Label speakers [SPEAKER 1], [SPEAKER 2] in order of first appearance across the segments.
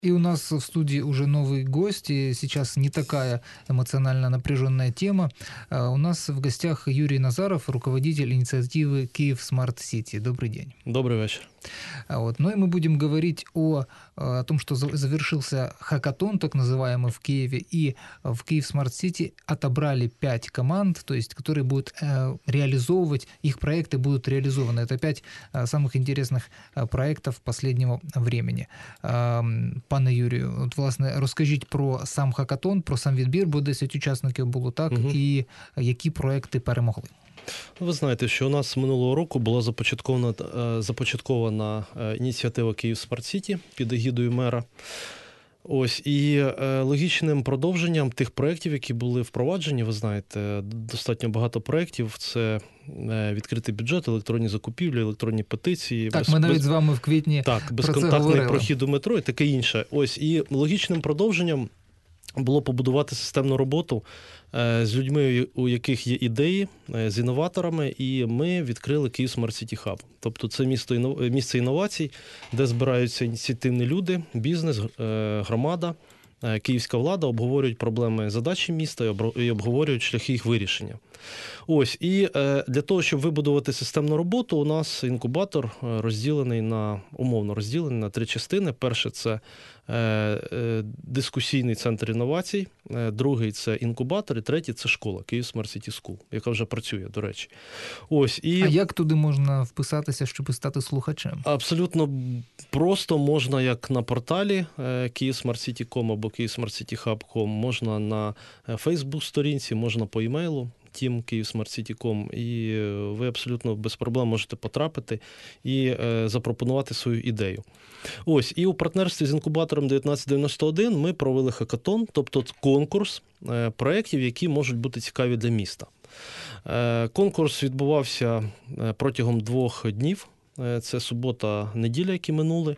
[SPEAKER 1] И у нас в студии уже новый гость, и сейчас не такая эмоционально напряженная тема. У нас в гостях Юрий Назаров, руководитель инициативы «Киев Смарт Сити». Добрый день.
[SPEAKER 2] Добрый вечер.
[SPEAKER 1] Ну и мы будем говорить о том, что завершился хакатон, так называемый, в Киеве, и в Киев Смарт Сити отобрали 5 команд, то есть, которые будут реализовывать, их проекты будут реализованы. Это 5 самых интересных проектов последнего времени. Пане Юрію, от, власне, розкажіть про сам хакатон, про сам відбір, бо 10 учасників було, так, і які проекти перемогли.
[SPEAKER 2] Ви знаєте, що у нас минулого року була започаткована ініціатива «Київ Смарт Сіті» під егідою мера. І логічним продовженням тих проєктів, які були впроваджені, ви знаєте, достатньо багато проєктів, це відкритий бюджет, електронні закупівлі, електронні петиції.
[SPEAKER 1] Так, ми навіть з вами в квітні
[SPEAKER 2] безконтактний прохід до метро і таке інше. І логічним продовженням було побудувати системну роботу з людьми, у яких є ідеї, з інноваторами, і ми відкрили Київ Смарт Сіті Хаб. Тобто це місце інновацій, де збираються ініціативні люди, бізнес, громада, київська влада, обговорюють проблеми, задачі міста і обговорюють шляхи їх вирішення. І для того, щоб вибудувати системну роботу, у нас інкубатор умовно розділений на 3 частини. Перше – це дискусійний центр інновацій, другий – це інкубатор, і третій – це школа, Київ Смарт Сіті Скул, яка вже працює, до речі.
[SPEAKER 1] А як туди можна вписатися, щоб стати слухачем?
[SPEAKER 2] Абсолютно просто можна, як на порталі kievsmartcity.com або kievsmartcityhub.com, можна на Facebook-сторінці, можна по емейлу team@kievsmartcity.com, і ви абсолютно без проблем можете потрапити і запропонувати свою ідею. І у партнерстві з інкубатором 1991 ми провели хакатон, тобто конкурс проєктів, які можуть бути цікаві для міста. Конкурс відбувався протягом 2 днів, це субота-неділя, які минули.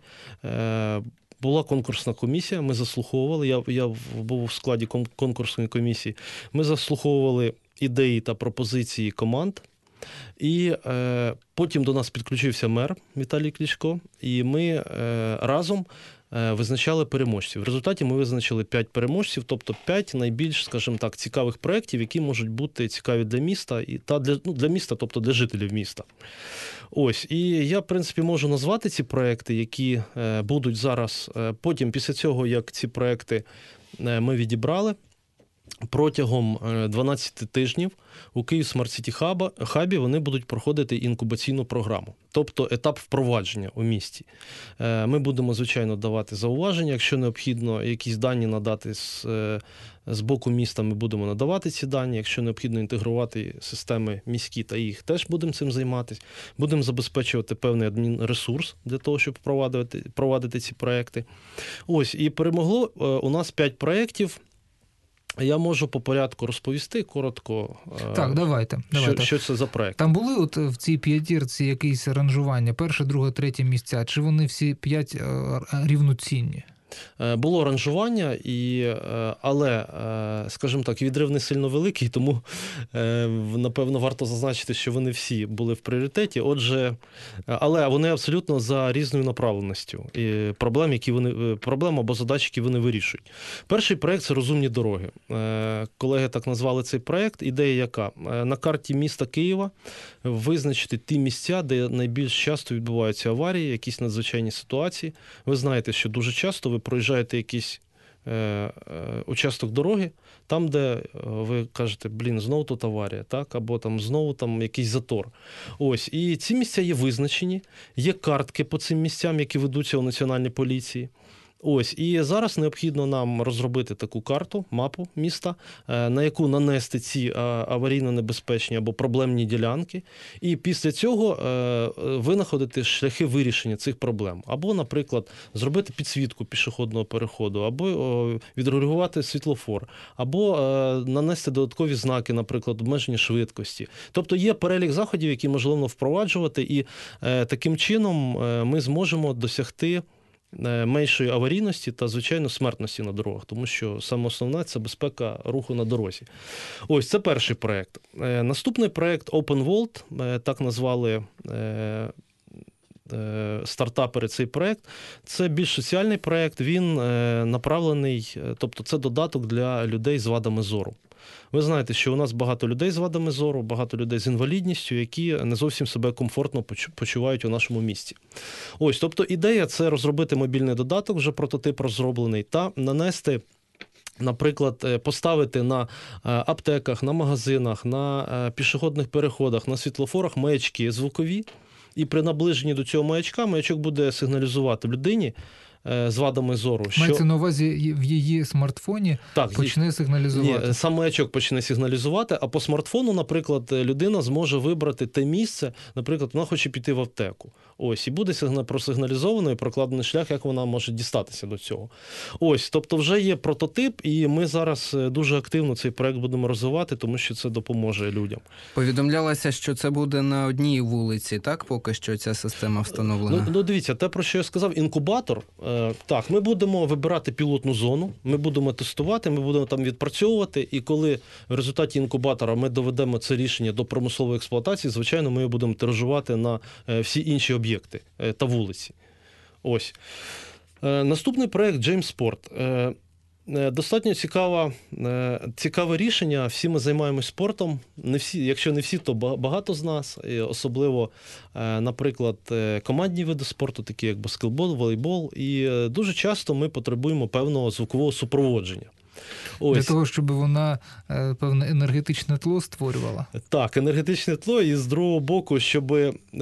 [SPEAKER 2] Була конкурсна комісія, ми заслуховували, я був у складі конкурсної комісії, ми заслуховували ідеї та пропозиції команд, і потім до нас підключився мер Віталій Кличко, і ми разом визначали переможців. В результаті ми визначили 5 переможців, тобто 5 найбільш, скажімо так, цікавих проєктів, які можуть бути цікаві для міста, для міста, тобто для жителів міста. І я, в принципі, можу назвати ці проєкти, які будуть зараз, потім, після цього, як ці проєкти ми відібрали, протягом 12 тижнів у Київ Смарт Сіті Хабі вони будуть проходити інкубаційну програму, тобто етап впровадження у місті. Ми будемо, звичайно, давати зауваження, якщо необхідно якісь дані надати з боку міста, ми будемо надавати ці дані, якщо необхідно інтегрувати системи міські, та їх теж будемо цим займатися. Будемо забезпечувати певний адмінресурс для того, щоб провадити ці проекти. І перемогло у нас 5 проєктів. Я можу по порядку розповісти коротко,
[SPEAKER 1] так, давайте.
[SPEAKER 2] Що це за проєкт.
[SPEAKER 1] Там були от в цій п'ятірці якісь ранжування, 1, 2, 3 місця, чи вони всі 5 рівноцінні?
[SPEAKER 2] Було ранжування, але, скажімо так, відрив не сильно великий, тому, напевно, варто зазначити, що вони всі були в пріоритеті. Але вони абсолютно за різною направленістю проблем або задач, які вони вирішують. Перший проєкт – це розумні дороги. Колеги так назвали цей проєкт. Ідея яка? На карті міста Києва визначити ті місця, де найбільш часто відбуваються аварії, якісь надзвичайні ситуації. Ви знаєте, що дуже часто ви проїжджаєте якийсь участок дороги, там, де ви кажете, знову тут аварія, так? Або там знову якийсь затор. І ці місця є визначені, є картки по цим місцям, які ведуться у Національній поліції. І зараз необхідно нам розробити таку карту, мапу міста, на яку нанести ці аварійно-небезпечні або проблемні ділянки, і після цього винаходити шляхи вирішення цих проблем. Або, наприклад, зробити підсвітку пішохідного переходу, або відрегулювати світлофор, або нанести додаткові знаки, наприклад, обмеження швидкості. Тобто є перелік заходів, які можливо впроваджувати, і таким чином ми зможемо досягти меншої аварійності та, звичайно, смертності на дорогах, тому що саме основне – це безпека руху на дорозі. Це перший проєкт. Наступний проєкт Open World, так назвали стартапери цей проєкт. Це більш соціальний проєкт, він направлений, тобто це додаток для людей з вадами зору. Ви знаєте, що у нас багато людей з вадами зору, багато людей з інвалідністю, які не зовсім себе комфортно почувають у нашому місті. Ось, тобто ідея – це розробити мобільний додаток, вже прототип розроблений, та нанести, наприклад, поставити на аптеках, на магазинах, на пішохідних переходах, на світлофорах маячки звукові, і при наближенні до цього маячка маячок буде сигналізувати людині з вадами зору.
[SPEAKER 1] Мається на увазі, в її смартфоні почне сигналізувати?
[SPEAKER 2] Ні, сам маячок почне сигналізувати, а по смартфону, наприклад, людина зможе вибрати те місце, наприклад, вона хоче піти в аптеку. Ось, і буде просигналізовано і прокладений шлях, як вона може дістатися до цього. Ось, тобто вже є прототип, і ми зараз дуже активно цей проект будемо розвивати, тому що це допоможе людям.
[SPEAKER 3] Повідомлялося, що це буде на одній вулиці, так, поки що ця система встановлена?
[SPEAKER 2] Ну, дивіться, те, про що я сказав, інкубатор. Так, ми будемо вибирати пілотну зону, ми будемо тестувати, ми будемо там відпрацьовувати, і коли в результаті інкубатора ми доведемо це рішення до промислової експлуатації, звичайно, ми його будемо тиражувати на всі інші об'єкти та вулиці. Ось. Наступний проєкт JamesSport. Достатньо цікаве рішення. Всі ми займаємось спортом. Не всі, якщо не всі, то багато з нас. І особливо, наприклад, командні види спорту, такі як баскетбол, волейбол. І дуже часто ми потребуємо певного звукового супроводження.
[SPEAKER 1] Ось. Для того, щоб вона певне енергетичне тло створювала?
[SPEAKER 2] Так, енергетичне тло, і з другого боку, щоб,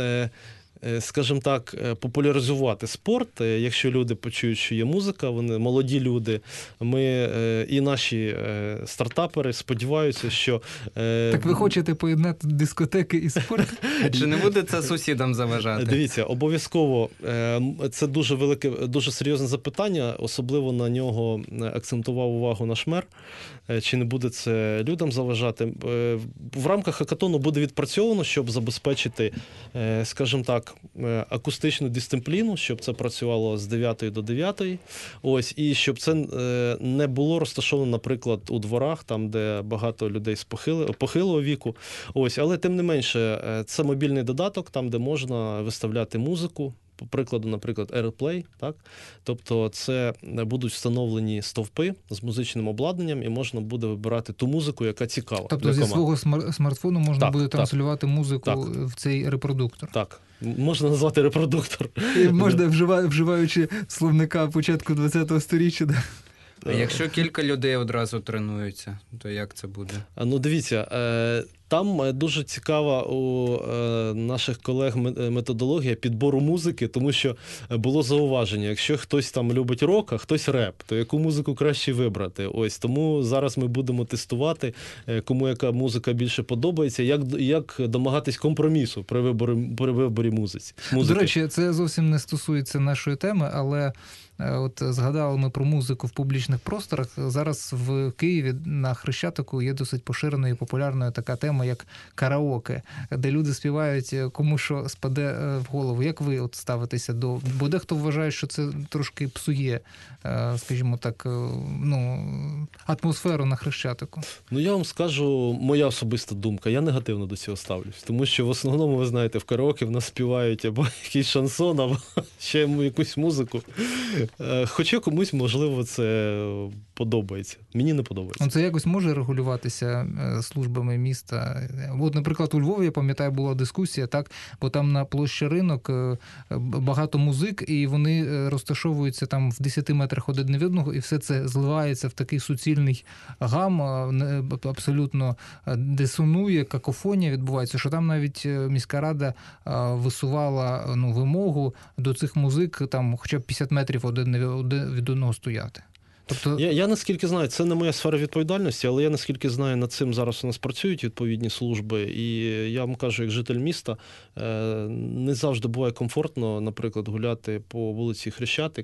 [SPEAKER 2] скажімо так, популяризувати спорт. Якщо люди почують, що є музика, вони молоді люди, ми і наші стартапери сподіваються, що...
[SPEAKER 1] Так ви хочете поєднати дискотеки і спорт?
[SPEAKER 3] Чи не буде це сусідам заважати?
[SPEAKER 2] Дивіться, обов'язково. Це дуже велике, дуже серйозне запитання, особливо на нього акцентував увагу наш мер. Чи не буде це людям заважати? В рамках хакатону буде відпрацьовано, щоб забезпечити, скажімо так, акустичну дисципліну, щоб це працювало з 9 до 9. Ось, і щоб це не було розташовано, наприклад, у дворах, там, де багато людей з похилого віку. Ось, але тим не менше, це мобільний додаток, там, де можна виставляти музику. По прикладу, наприклад, AirPlay, так? Тобто це будуть встановлені стовпи з музичним обладнанням і можна буде вибирати ту музику, яка цікава.
[SPEAKER 1] Тобто зі свого смартфону можна буде транслювати музику в цей репродуктор?
[SPEAKER 2] Так. Можна назвати репродуктор.
[SPEAKER 1] І можна, вживаючи словника початку ХХ століття.
[SPEAKER 3] А якщо кілька людей одразу тренуються, то як це буде?
[SPEAKER 2] Ну, дивіться, там дуже цікава у наших колег методологія підбору музики, тому що було зауваження, якщо хтось там любить рок, а хтось реп, то яку музику краще вибрати? Ось, тому зараз ми будемо тестувати, кому яка музика більше подобається, як домагатись компромісу при виборі музики.
[SPEAKER 1] До речі, це зовсім не стосується нашої теми, але от згадали ми про музику в публічних просторах. Зараз в Києві на Хрещатику є досить поширеною і популярною така тема, як караоке, де люди співають кому що спаде в голову. Як ви от ставитеся до... Бо дехто вважає, що це трошки псує, скажімо так, атмосферу на Хрещатику.
[SPEAKER 2] Ну, я вам скажу, моя особиста думка, я негативно до цього ставлюсь. Тому що в основному, ви знаєте, в караоке в нас співають або якийсь шансон, або ще якусь музику. Хоча комусь, можливо, це подобається. Мені не подобається.
[SPEAKER 1] Це якось може регулюватися службами міста? От, наприклад, у Львові, я пам'ятаю, була дискусія, так, бо там на площі Ринок багато музик, і вони розташовуються там в 10 метрах один від одного, і все це зливається в такий суцільний гам, абсолютно дисонує, какофонія відбувається, що там навіть міська рада висувала вимогу до цих музик, там хоча б 50 метрів один від одного стояти. Тобто... Я наскільки знаю, це не моя сфера відповідальності, але я наскільки знаю, над цим зараз у нас працюють відповідні служби, і я вам кажу, як житель міста, не завжди буває комфортно, наприклад, гуляти по вулиці Хрещатик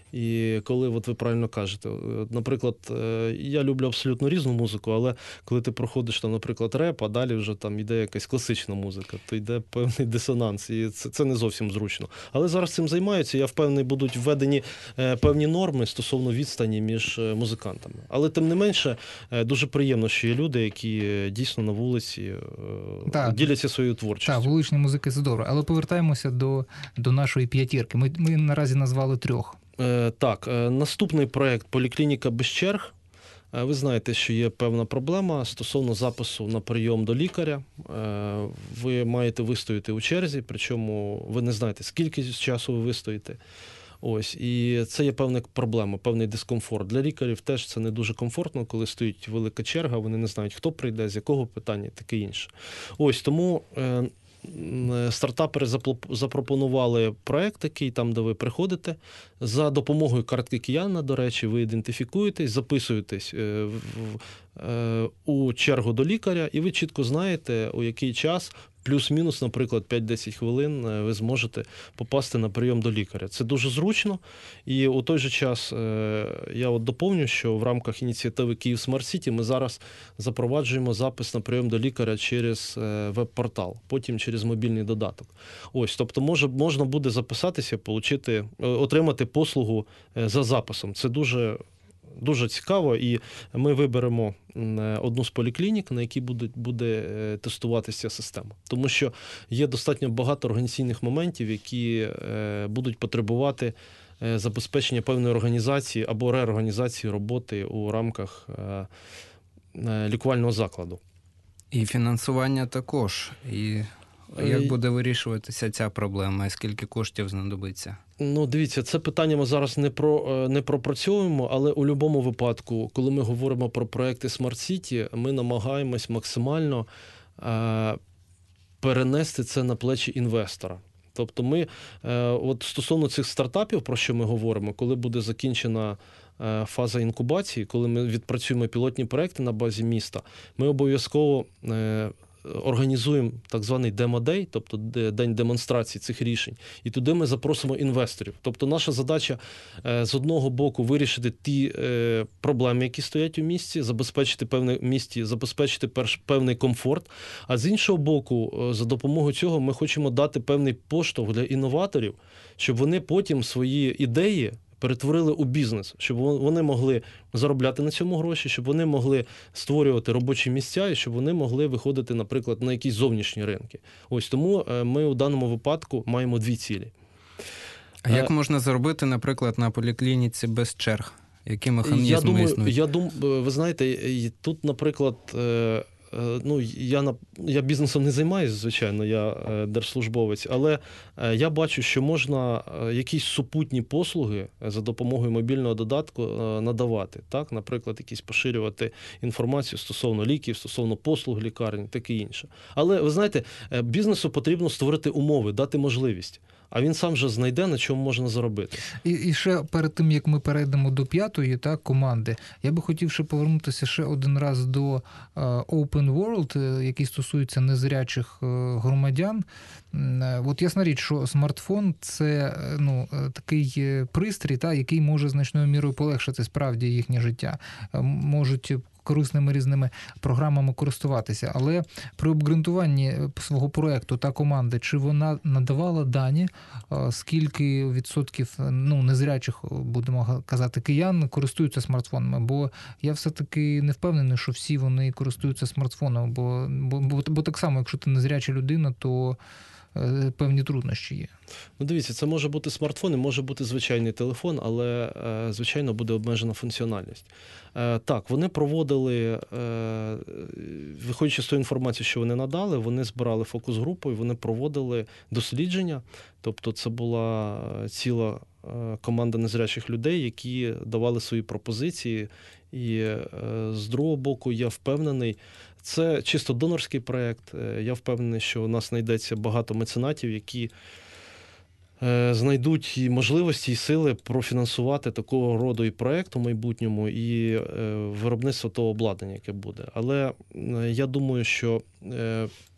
[SPEAKER 2] І коли, от ви правильно кажете, наприклад, я люблю абсолютно різну музику, але коли ти проходиш там, наприклад, реп, а далі вже там йде якась класична музика, то йде певний дисонанс, і це не зовсім зручно. Але зараз цим займаються, я впевнений, будуть введені певні норми стосовно відстані між музикантами. Але тим не менше, дуже приємно, що є люди, які дійсно на вулиці діляться своєю творчістю.
[SPEAKER 1] Так, вуличні музики це добре. Але повертаємося до нашої п'ятірки. Ми наразі назвали 3.
[SPEAKER 2] Так, наступний проєкт «Поліклініка без черг». Ви знаєте, що є певна проблема стосовно запису на прийом до лікаря. Ви маєте вистояти у черзі, причому ви не знаєте, скільки часу ви вистоїте. Ось, і це є певна проблема, певний дискомфорт. Для лікарів теж це не дуже комфортно, коли стоїть велика черга, вони не знають, хто прийде, з якого питання, таке інше. Ось, тому стартапери запропонували проект такий, там, де ви приходите, за допомогою картки кияна, до речі, ви ідентифікуєтесь, записуєтесь у чергу до лікаря, і ви чітко знаєте, у який час, плюс-мінус, наприклад, 5-10 хвилин ви зможете попасти на прийом до лікаря. Це дуже зручно. І у той же час я от доповню, що в рамках ініціативи Київ Смарт-Сіті ми зараз запроваджуємо запис на прийом до лікаря через веб-портал, потім через мобільний додаток. Ось, тобто можна буде записатися, отримати послугу за записом. Це дуже цікаво, і ми виберемо одну з поліклінік, на якій буде тестуватися ця система. Тому що є достатньо багато організаційних моментів, які будуть потребувати забезпечення певної організації або реорганізації роботи у рамках лікувального закладу.
[SPEAKER 3] І фінансування також. І як буде вирішуватися ця проблема, і скільки коштів знадобиться?
[SPEAKER 2] Ну, дивіться, це питання ми зараз не пропрацьовуємо, але у будь-якому випадку, коли ми говоримо про проекти Smart City, ми намагаємось максимально перенести це на плечі інвестора. Тобто ми, от стосовно цих стартапів, про що ми говоримо, коли буде закінчена фаза інкубації, коли ми відпрацюємо пілотні проекти на базі міста, ми обов'язково організуємо так званий демо-дей, тобто день демонстрації цих рішень, і туди ми запросимо інвесторів. Тобто наша задача з одного боку вирішити ті проблеми, які стоять у місті, забезпечити певний комфорт, а з іншого боку, за допомогою цього ми хочемо дати певний поштовх для інноваторів, щоб вони потім свої ідеї перетворили у бізнес, щоб вони могли заробляти на цьому гроші, щоб вони могли створювати робочі місця і щоб вони могли виходити, наприклад, на якісь зовнішні ринки. Ось тому ми у даному випадку маємо 2 цілі.
[SPEAKER 3] А як можна зробити, наприклад, на поліклініці без черг? Які механізми існують?
[SPEAKER 2] Ви знаєте, тут, наприклад, я бізнесом не займаюся, звичайно, я держслужбовець, але я бачу, що можна якісь супутні послуги за допомогою мобільного додатку надавати. Так? Наприклад, якісь поширювати інформацію стосовно ліків, стосовно послуг лікарні, таке інше. Але, ви знаєте, бізнесу потрібно створити умови, дати можливість. А він сам же знайде, на чому можна заробити.
[SPEAKER 1] І ще перед тим, як ми перейдемо до 5-ї команди, я би хотів ще повернутися ще один раз до Open World, який стосується незрячих громадян. От ясна річ, що смартфон – це такий пристрій, який може значною мірою полегшити справді їхнє життя. Можуть корисними різними програмами користуватися. Але при обґрунтуванні свого проєкту та команди, чи вона надавала дані, скільки відсотків незрячих, будемо казати, киян користуються смартфонами? Бо я все-таки не впевнений, що всі вони користуються смартфоном, бо так само, якщо ти незряча людина, то певні труднощі є.
[SPEAKER 2] Дивіться, це може бути смартфон і може бути звичайний телефон, але, звичайно, буде обмежена функціональність. Так, вони проводили, виходячи з тої інформації, що вони надали, вони збирали фокус-групу і вони проводили дослідження. Тобто це була ціла команда незрячих людей, які давали свої пропозиції. І з другого боку, я впевнений, це чисто донорський проєкт. Я впевнений, що у нас знайдеться багато меценатів, які знайдуть і можливості, і сили профінансувати такого роду і проєкт у майбутньому, і виробництво того обладнання, яке буде. Але я думаю, що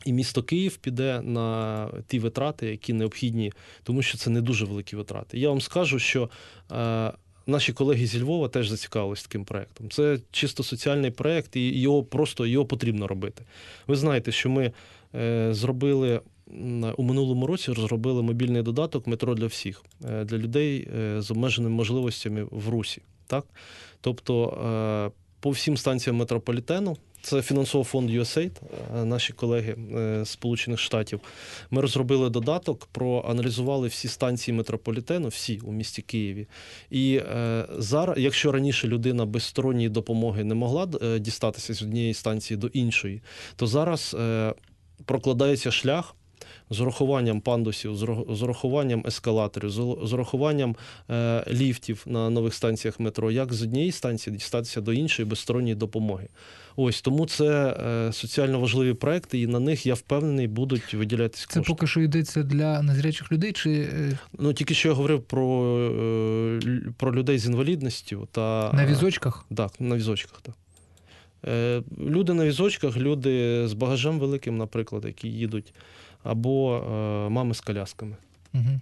[SPEAKER 2] І місто Київ піде на ті витрати, які необхідні, тому що це не дуже великі витрати. Я вам скажу, що наші колеги зі Львова теж зацікавились таким проєктом. Це чисто соціальний проєкт, і його потрібно робити. Ви знаєте, що ми зробили у минулому році, розробили мобільний додаток «Метро для всіх», для людей з обмеженими можливостями в Русі. Так? Тобто по всім станціям метрополітену, це фінансував фонд USAID, наші колеги з Сполучених Штатів. Ми розробили додаток, проаналізували всі станції метрополітену, всі у місті Києві. І зараз, якщо раніше людина без сторонньої допомоги не могла дістатися з однієї станції до іншої, то зараз прокладається шлях з урахуванням пандусів, з урахуванням ескалаторів, з урахуванням ліфтів на нових станціях метро, як з однієї станції дістатися до іншої без сторонньої допомоги. Ось, тому це соціально важливі проекти, і на них, я впевнений, будуть виділятися кошти.
[SPEAKER 1] Це поки що йдеться для незрячих людей чи...
[SPEAKER 2] Ну, тільки що я говорив про людей з інвалідністю та...
[SPEAKER 1] На візочках?
[SPEAKER 2] Так, на візочках, так. Люди на візочках, люди з багажем великим, наприклад, які їдуть, або мами з колясками.
[SPEAKER 1] Угу.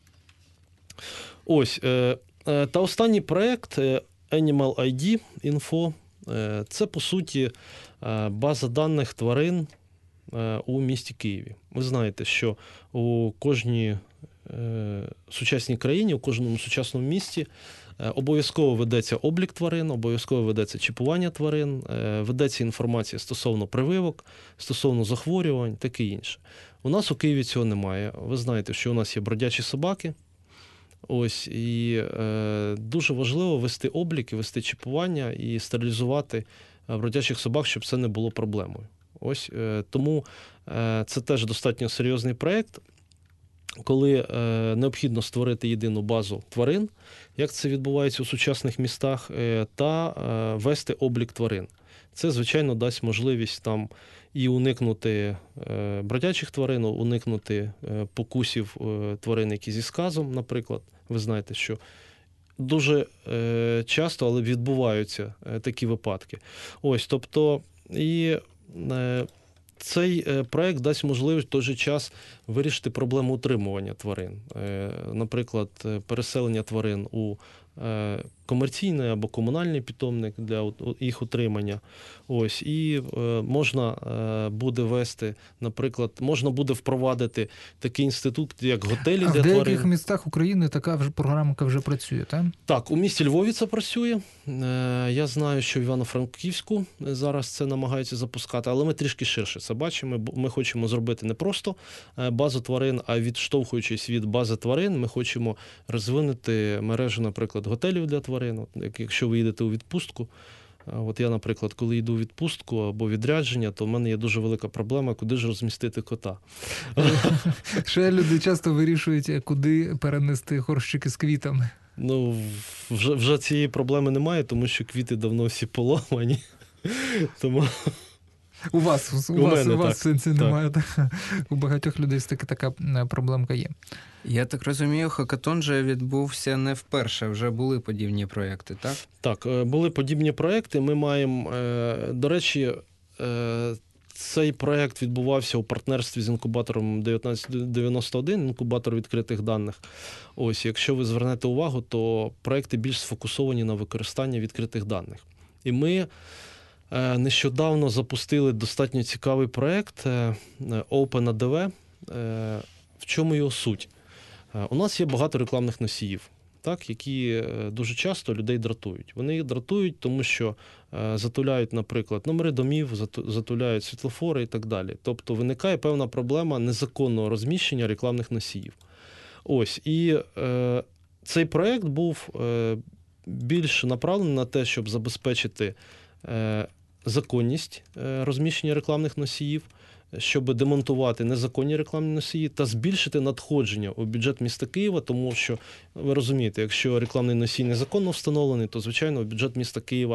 [SPEAKER 2] Ось. Та останній проєкт Animal ID Info. Це, по суті, база даних тварин у місті Києві. Ви знаєте, що у кожній сучасній країні, у кожному сучасному місті обов'язково ведеться облік тварин, обов'язково ведеться чіпування тварин, ведеться інформація стосовно прививок, стосовно захворювань, таке інше. У нас у Києві цього немає. Ви знаєте, що у нас є бродячі собаки. Ось, і дуже важливо вести облік, вести чіпування і стерилізувати бродячих собак, щоб це не було проблемою. Ось, тому це теж достатньо серйозний проєкт, коли необхідно створити єдину базу тварин, як це відбувається у сучасних містах, та вести облік тварин. Це, звичайно, дасть можливість там і уникнути бродячих тварин, уникнути покусів тварин, які зі сказом, наприклад. Ви знаєте, що дуже часто, але відбуваються такі випадки. Ось, тобто, і цей проєкт дасть можливість в той же час вирішити проблему утримування тварин. Наприклад, переселення тварин у комерційний або комунальний питомник для їх утримання. Ось, і можна буде вести, наприклад, можна буде впровадити такий інститут, як готелі для тварин.
[SPEAKER 1] А в деяких містах України така програмка вже працює, так?
[SPEAKER 2] Так, у місті Львові це працює. Я знаю, що в Івано-Франківську зараз це намагаються запускати, але ми трішки ширше це бачимо. Ми хочемо зробити не просто базу тварин, а відштовхуючись від бази тварин, ми хочемо розвинути мережу, наприклад, готелів для тварин. От, якщо ви їдете у відпустку, от я, наприклад, коли йду у відпустку або відрядження, то в мене є дуже велика проблема, куди ж розмістити кота.
[SPEAKER 1] Ще люди часто вирішують, куди перенести горщики з квітами.
[SPEAKER 2] Ну, вже цієї проблеми немає, тому що квіти давно всі поламані. Тому...
[SPEAKER 1] У вас в сенсі немає. У багатьох людей така проблемка є.
[SPEAKER 3] Я так розумію, хакатон же відбувся не вперше, вже були подібні проєкти, так?
[SPEAKER 2] Так, були подібні проєкти. Ми маємо, до речі, цей проєкт відбувався у партнерстві з інкубатором 1991, інкубатор відкритих даних. Ось, якщо ви звернете увагу, то проєкти більш сфокусовані на використанні відкритих даних. І ми нещодавно запустили достатньо цікавий проєкт OpenADV. В чому його суть? У нас є багато рекламних носіїв, так, які дуже часто людей дратують. Вони їх дратують, тому що затуляють, наприклад, номери домів, затуляють світлофори і так далі. Тобто виникає певна проблема незаконного розміщення рекламних носіїв. Ось, і цей проєкт був більш направлений на те, щоб забезпечити законність розміщення рекламних носіїв, щоб демонтувати незаконні рекламні носії та збільшити надходження у бюджет міста Києва, тому що, ви розумієте, якщо рекламний носій незаконно встановлений, то, звичайно, у бюджет міста Києва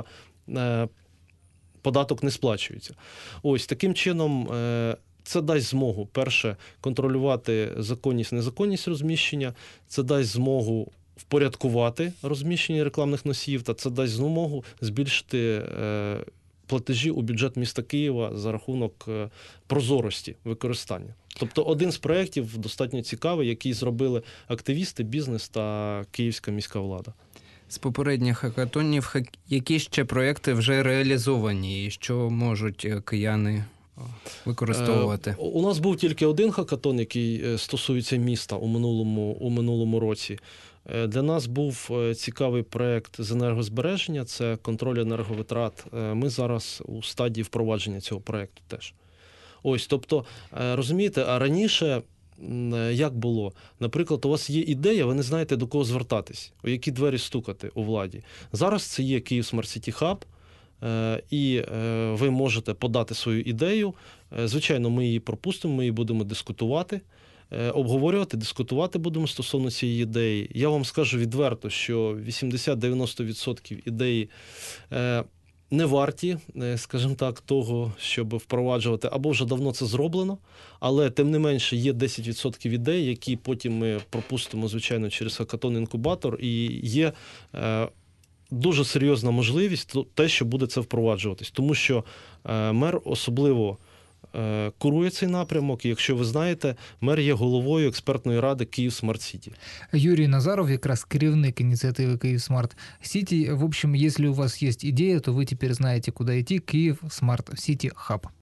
[SPEAKER 2] податок не сплачується. Ось, таким чином, це дасть змогу, перше, контролювати законність, незаконність розміщення, це дасть змогу впорядкувати розміщення рекламних носіїв, та це дасть змогу збільшити платежі у бюджет міста Києва за рахунок прозорості використання. Тобто один з проєктів достатньо цікавий, який зробили активісти, бізнес та київська міська влада.
[SPEAKER 3] З попередніх хакатонів, які ще проекти вже реалізовані і що можуть кияни використовувати?
[SPEAKER 2] У нас був тільки один хакатон, який стосується міста у минулому році. Для нас був цікавий проєкт з енергозбереження, це контроль енерговитрат. Ми зараз у стадії впровадження цього проєкту теж. Ось, тобто, розумієте, а раніше як було? Наприклад, у вас є ідея, ви не знаєте, до кого звертатись, у які двері стукати у владі. Зараз це є Київ Smart City Hub, і ви можете подати свою ідею. Звичайно, ми її пропустимо, ми її будемо дискутувати, обговорювати, дискутувати будемо стосовно цієї ідеї. Я вам скажу відверто, що 80-90% ідеї не варті, скажімо так, того, щоб впроваджувати, або вже давно це зроблено, але тим не менше є 10% ідей, які потім ми пропустимо, звичайно, через хакатон-інкубатор, і є дуже серйозна можливість те, що буде це впроваджуватись. Тому що мер особливо курує цей напрямок, і якщо ви знаєте, мер є головою експертної ради Київ Smart City.
[SPEAKER 1] Юрій Назаров, якраз керівник ініціативи Київ Smart City. В общем, если у вас есть идея, то вы теперь знаете, куда идти. Київ Smart City Hub.